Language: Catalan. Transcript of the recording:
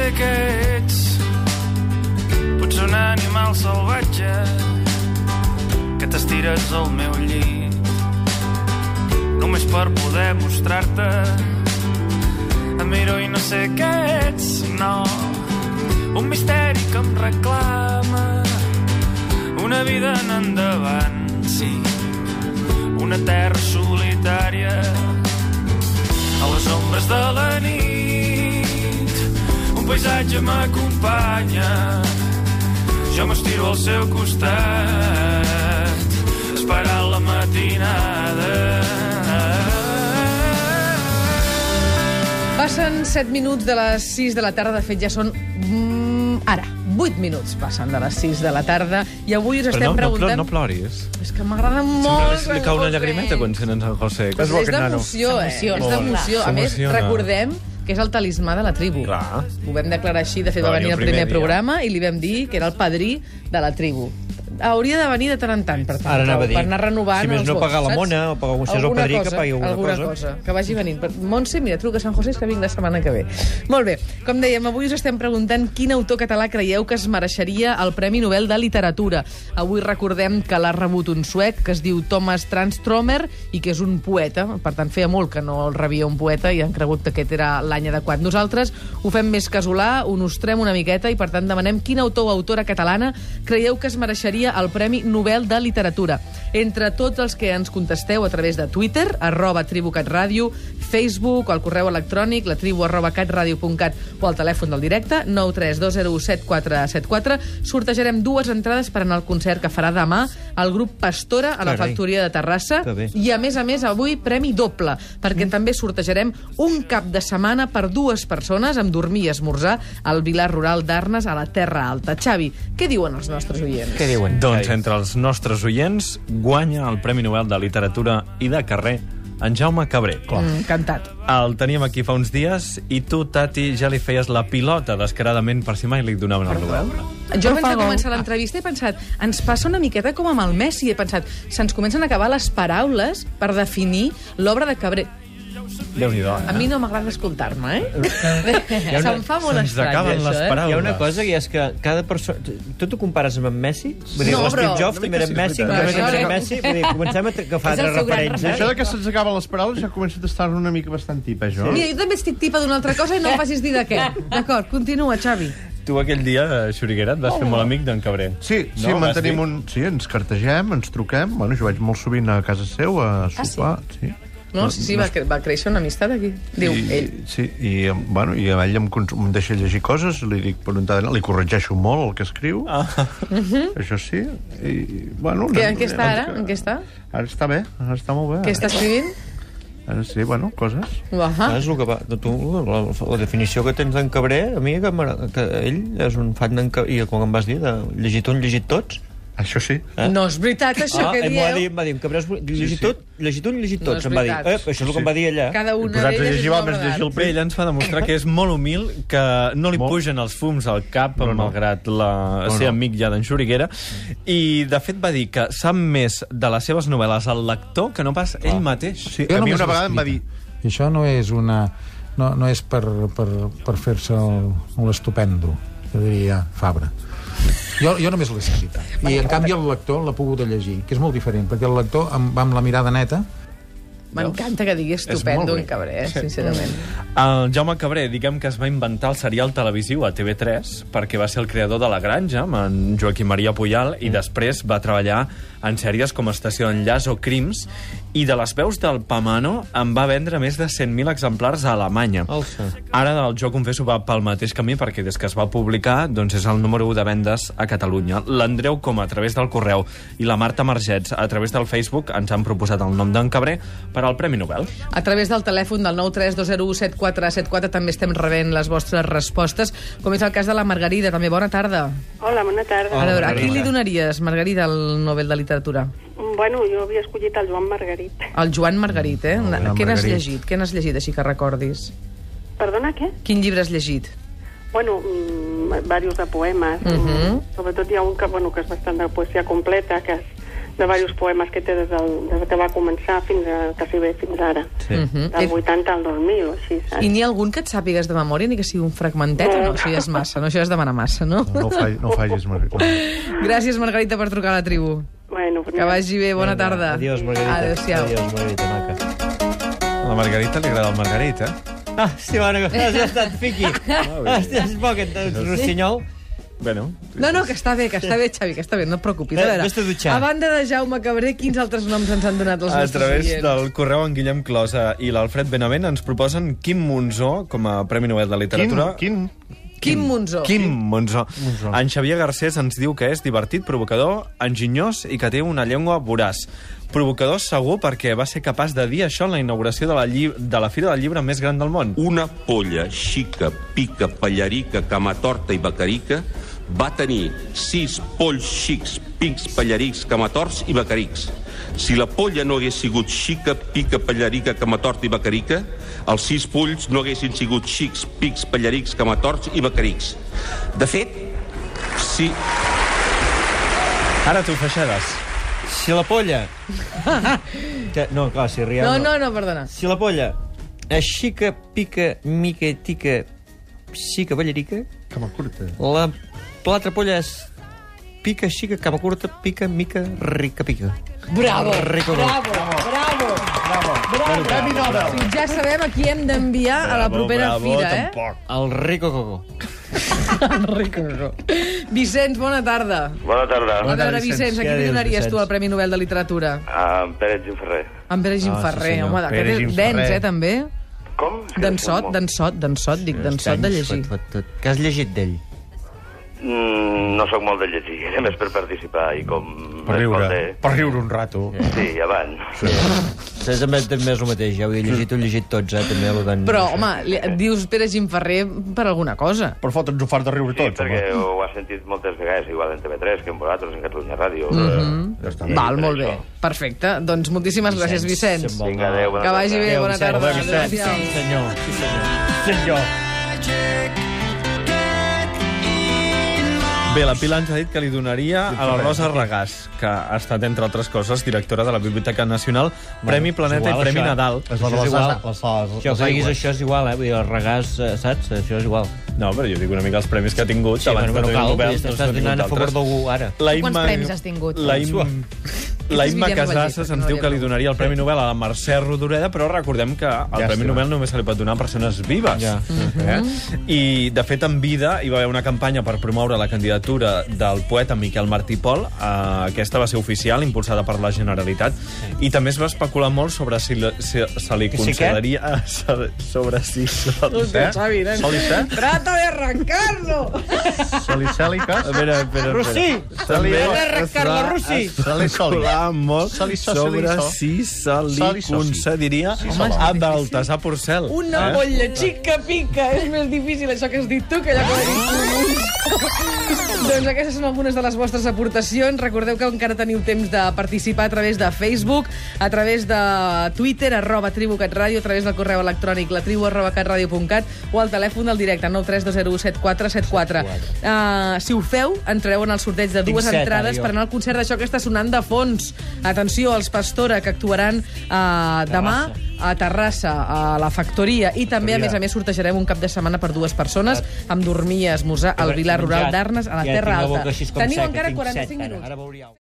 sé què ets. Potser un animal salvatge que t'estires al meu llit només per poder mostrar-te. Em miro i no sé què ets, no. Un misteri que em reclama una vida en endavant, sí. Una terra solitària a les ombres de la nit. Un paisatge m'acompanya, jo m'estiro al seu costat, esperant la matinada. Passen 7 minuts de les 6 de la tarda. De fet, ja són... ara, 8 minuts passen de les 6 de la tarda. I avui us estem preguntant... No ploris. És que m'agrada molt... Sempre li cau una llagrimeta quan senten Sant José. És d'emoció, És d'emoció. A més, recordem que és el talismà de la tribu. Clar. Ho vam declarar així, de fet va venir el primer programa i li vam dir que era el padrí de la tribu. Hauria de venir de tant en tant, per anar renovant... Si més no pagar la mona o pagar si és el padrí, que pagui alguna cosa. Que vagi venint. Montse, mira, truca a Sant José, que vinc la setmana que ve. Molt bé, com dèiem, avui us estem preguntant quin autor català creieu que es mereixeria el Premi Nobel de Literatura. Avui recordem que l'ha rebut un suec que es diu Thomas Tranströmer i que és un poeta. Per tant, feia molt que no el rebia un poeta i han cregut que aquest era l'any adequat. Nosaltres ho fem més casolà, ho nostrem una miqueta i, per tant, demanem quin autor o autora catalana creieu que es mereixeria el Premi Nobel de Literatura. Entre tots els que ens contesteu a través de Twitter, @tribucatradio, Facebook o al correu electrònic latribu@catradio.cat o al telèfon del directe 932017474, sortejarem 2 entrades per anar al concert que farà demà el grup Pastora a la Factoria de Terrassa. I a més, avui premi doble, perquè també sortejarem un cap de setmana per 2 persones amb dormir i esmorzar al Vilar Rural d'Arnes a la Terra Alta. Xavi, què diuen els nostres oients? Què diuen? Doncs entre els nostres oients guanya el Premi Nobel de Literatura i de carrer en Jaume Cabré. Encantat. El teníem aquí fa uns dies i tu, Tati, ja li feies la pilota descaradament per si mai li donaven el Nobel. Jo abans de començar l'entrevista he pensat, ens passa una miqueta com amb el Messi. He pensat, se'ns comencen a acabar les paraules per definir l'obra de Cabré. Déu-n'hi-do, A mi no m'agrada escoltar-me, Se'm fa molt Se'ns estrany, acaben això, les paraules. Hi ha una cosa que és que cada persona... Tu t'ho compares amb en Messi? Vull dir, No, l'Steve però- Jobs també era en Messi, Però també això era en és- Messi. Vull dir, comencem a agafar És el altres seu gran referències. Això de que se'ns acaben les paraules ja comença a estar una mica bastant tip, això. Mira, jo també estic tipa d'una altra cosa i no em facis dir de què. D'acord, continua, Xavi. Tu aquell dia, Xuriguera, et vas fer molt amic d'en Cabré. Sí, No, vas mantenim dir? un... Sí, ens cartegem, ens truquem. Bueno, jo vaig molt sovint a casa seu a sopar. Sí. No, sí, va créixer una amistat aquí. Diu, ell. Sí, i ell em deixa llegir coses, li dic per un tal, li corregeixo molt el que escriu, això sí, i, bueno... En què està ara? En què està? Ara està bé, ara està molt bé. Què està escrivint? Ara sí, bueno, coses. És el que va, la definició que tens d'en Cabré, a mi, que ell és un fan d'en Cabré, i quan em vas dir de llegir un, llegit tots, això sí. No és veritat, això que dieu. Em va dir, en Cabré és llegit tot, llegit un, llegit No tots, és em va dir. veritat. Això és el que em va dir allà. Cada una Posats a d'elles és llegir, una vam llegir el Bé, ell ens fa demostrar que és molt humil, que no li pugen els fums al cap, malgrat ser amic ja d'en Xuriguera, i de fet va dir que sap més de les seves novel·les el lector que no pas ell mateix. Sí, a mi una vegada em va dir... I això no és una... No és per fer-se l'estupendo, que diria Fabra. Jo només l'he escrit. I, en canvi, el lector l'ha pogut llegir, que és molt diferent, perquè el lector va amb la mirada neta. M'encanta que digui estupendo en Cabré, sincerament. El Jaume Cabré, diguem que es va inventar el serial televisiu a TV3 perquè va ser el creador de La Granja, amb en Joaquim Maria Puyal, i després va treballar en sèries com Estació d'Enllaç o Crims, i de les veus del Pamano en va vendre més de 100.000 exemplars a Alemanya. Ara el Jo Confesso va pel mateix camí perquè des que es va publicar doncs és el número 1 de vendes a Catalunya. L'Andreu Coma a través del correu i la Marta Margets a través del Facebook ens han proposat el nom d'en Cabré per al Premi Nobel. A través del telèfon del 932017474 també estem rebent les vostres respostes, com és el cas de la Margarida. També bona tarda. Hola, bona tarda. A veure, a qui li donaries, Margarida, el Nobel de Literatura? Bueno, jo havia escollit el Joan Margarit. El Joan Margarit, eh? Què n'has Margarit. llegit? Què n'has llegit, així que recordis? Perdona, què? Quin llibre has llegit? Bueno, diversos de poemes. Sobretot hi ha un que és bastant de poesia completa, que és diversos poemes que té des que va començar fins ara. Sí. Del 80 al 2000 o així, saps? I n'hi ha algun que et sàpigues de memòria, ni que sigui un fragmentet, o no? Això ja és massa, no? Això ja és demanar massa, no? No ho facis, Margarita. Gràcies, Margarita, per trucar a la tribu. Bueno, Que vagi bé, bona tarda. Adiós, Margarita. Adéu-siau. Adiós, Margarita, maca. A la Margarita li agrada el Margarita. Sí, bueno, has estat fiqui. Hòstia, és bo aquest rossinyol. Bueno, No, que està bé, Xavi, que està bé, no et preocupis. A veure, Vés-te a dutxar. a banda de Jaume Cabré, quins altres noms ens han donat els a nostres través oients? del correu en Guillem Closa i l'Alfred Benavent ens proposen Quim Monzó com a Premi Nobel de Literatura. Quim Monzó. Quim Monzó. En Xavier Garcés ens diu que és divertit, provocador, enginyós i que té una llengua voraç. Provocador segur perquè va ser capaç de dir això en la inauguració de la Fira del Llibre més gran del món. Una polla xica, pica, pallarica, camatorta i becarica va tenir 6 polls xics, pics, pallarics, camatorts i becarics. Si la polla no hagués sigut xica, pica, pallarica, camatorta i becarica, els 6 polls no haguessin sigut xics, pics, pallarics, camatorts i becarics. De fet, si... Ara tu, Feixedes. Si la polla... No, clar, si riem... No, perdona. Si la polla és xica, pica, mica, tica, xica, ballarica, Cama curta. l'altra polla és pica, xica, cama curta, pica, mica, rica, pica. Bravo, Rico. bravo. Premi Nobel. Ja sabem a qui hem d'enviar a la propera fira, eh? Tampoc. El rico coco. Enrico. Vicenç, bona tarda. Bona tarda. A veure, Vicenç, a qui Què li dius, donaries tu Vicenç? el Premi Nobel de Literatura? En Pere Gimferrer. En Pere sí, Gimferrer, senyor. home, Pere d'aquest Gimferrer. dens, també? Com? D'ensot, dic, d'ensot de llegir. Què has llegit d'ell? No sóc molt de llegir, era més per participar i com... Per riure un rato. Sí, avant. Sí, també és el mateix, ja ho he llegit tots, també, el d'en... Però, home, dius Pere Gimferrer per alguna cosa. Però fotre'ns ho fart de riure Sí, tots, perquè home. ho has sentit moltes vegades, igual en TV3, que en vosaltres, en Catalunya Ràdio. Ja està. Val, per molt bé. això. Perfecte. Doncs moltíssimes gràcies, Vicenç. Vinga, adéu. bona Que vagi tarda. bé, bona tarda. Vicenç. Adéu-siau. Senyor, sí senyor. Bé, la Pilar ens ha dit que li donaria a la Rosa Regàs, que ha estat, entre altres coses, directora de la Biblioteca Nacional, Premi Planeta i Premi Nadal. És la de Això facis això és igual, vull dir, el regàs, saps? Això és igual. No, però jo dic una mica els premis que ha tingut. Sí, abans bueno, de no tenir cal, Nobels, no estàs s'ha tingut donant a favor altres. d'algú ara. La Quants Imma- premis has tingut? La Imma Vivian Casasses Vallès, ens no diu li que li ha donaria el Premi Nobel a la Mercè Rodoreda, però recordem que el Premi Nobel només se li pot donar a persones vives. Ja. I, de fet, en vida hi va haver una campanya per promoure la candidatura del poeta Miquel Martí Pol. Aquesta va ser oficial, impulsada per la Generalitat, i també es va especular molt sobre si se li Que sí, concederia... Sobre si... Xavi, nen. Trata de arrancarlo. Salicèliques. A veure, espera. Rossi! També Hem d'arrencar-la, es va Rossi! especular molt sobre si se li concediria a Baltasar Porcel. Una polla xica pica. És més difícil això que has dit tu que allò que has dit tu. Doncs aquestes són algunes de les vostres aportacions. Recordeu que encara teniu temps de participar a través de Facebook, a través de Twitter, @tribucatradio, a través del correu electrònic latribu@catradio.cat o al telèfon del directe 932017474. Si ho feu, entrareu en el sorteig de dues Tinc set, entrades ara, jo. per anar al concert d'això que està sonant de fons. Atenció, els Pastora, que actuaran demà a Terrassa, a la Factoria, i també, a més, sortejarem un cap de setmana per dues persones amb dormir i esmorzar al Vilar Rural d'Arnes, a la Terra Alta. Teniu encara 45 minuts. Ara veuríeu.